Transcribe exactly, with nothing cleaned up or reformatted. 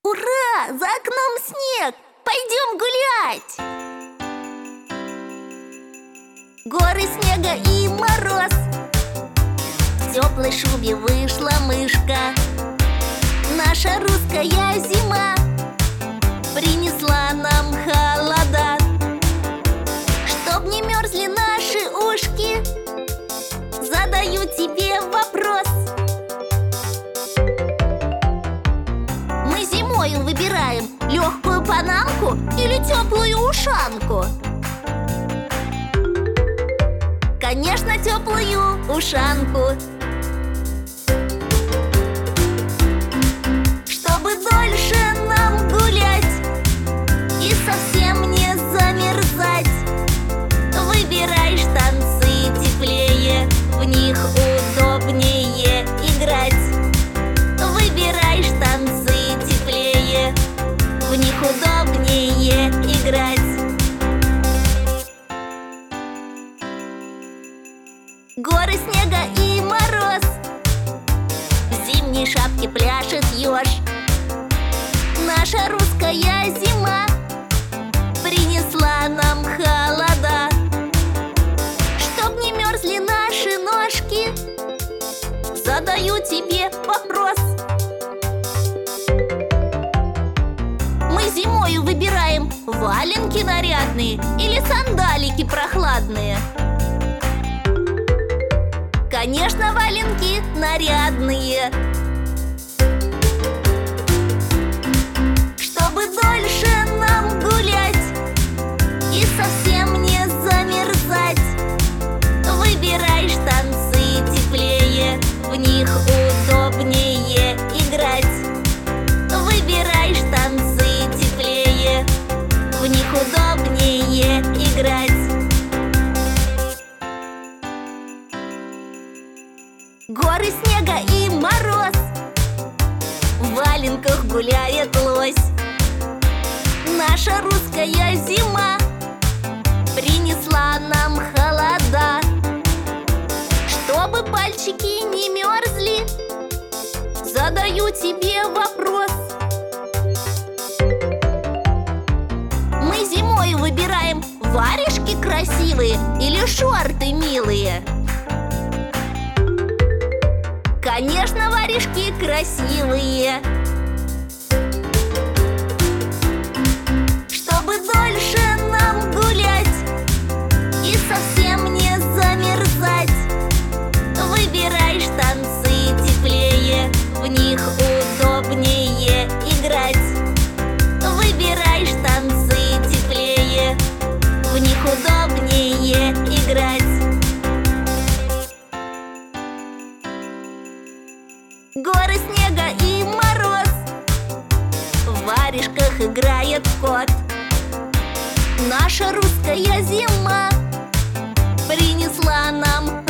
Ура! За окном снег! Пойдем гулять! Горы снега и мороз. В теплой шубе вышла мышка. Наша русская зима принесла нам холода. Чтоб не мерзли наши ушки, задаю тебе вопрос. Мы зимою выбираем легкую панамку или теплую ушанку? Конечно, теплую ушанку. Чтобы дольше нам гулять и совсем не замерзать, выбирай штанцы теплее, в них удобнее играть. Выбирай штанцы теплее, в них удобнее играть. Горы снега и мороз. В зимней шапке пляшет еж. Наша русская зима принесла нам холода. Чтоб не мерзли наши ножки, задаю тебе вопрос. Мы зимою выбираем валенки нарядные или сандалики прохладные? Конечно, валенки нарядные. Чтобы дольше нам гулять и совсем не замерзать, выбирай штанцы теплее, в них удобнее играть. Выбирай штанцы теплее, в них удобнее играть. Горы снега и мороз. В валенках гуляет лось. Наша русская зима принесла нам холода. Чтобы пальчики не мерзли, задаю тебе вопрос. Мы зимой выбираем варежки красивые или шорты милые? Конечно, варежки красивые. Чтобы дольше нам гулять и совсем не замерзать, выбирай штанцы теплее, в них удобнее играть. Выбирай штанцы теплее, в них удобнее играть. Горы снега и мороз. В варежках играет кот. Наша русская зима принесла нам